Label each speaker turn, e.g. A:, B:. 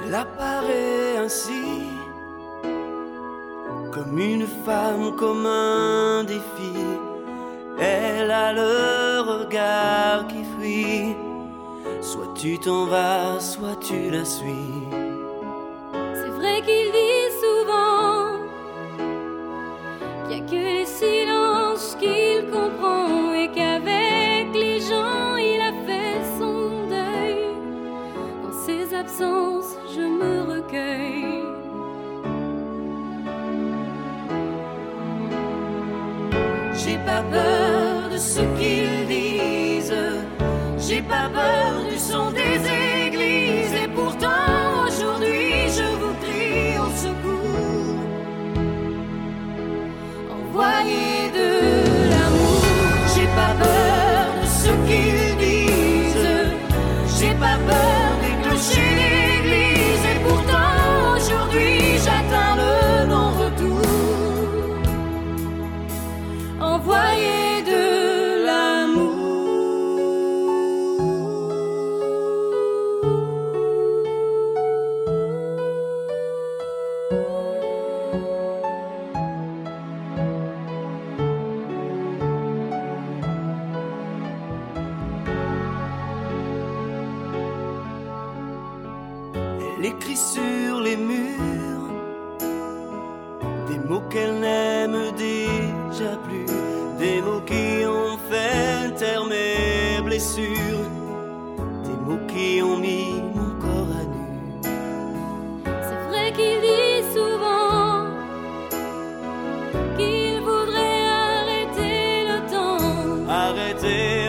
A: Elle apparaît ainsi, comme une femme, comme un défi. Elle a le regard qui fuit. Soit tu t'en vas, soit tu la suis.
B: C'est vrai qu'il dit souvent qu'il n'y a que les silences qu'il comprend et qu'avec les gens il a fait son deuil. Dans ses absences, je me recueille.
A: J'ai pas peur de ce qu'ils disent, j'ai pas peur du son des églises. Et pourtant aujourd'hui je vous crie au secours. Envoyez de l'amour. J'ai pas peur de ce qu'ils disent, j'ai pas peur des clochers d'église. Et pourtant aujourd'hui j'atteins le non-retour. Envoyez de l'amour. Elle écrit sur les murs des mots qu'elle n'aime déjà plus, des mots qui ont fait taire mes blessures, des mots qui ont mis mon corps à nu.
B: C'est vrai qu'il dit souvent qu'il voudrait arrêter le temps.
A: Arrêter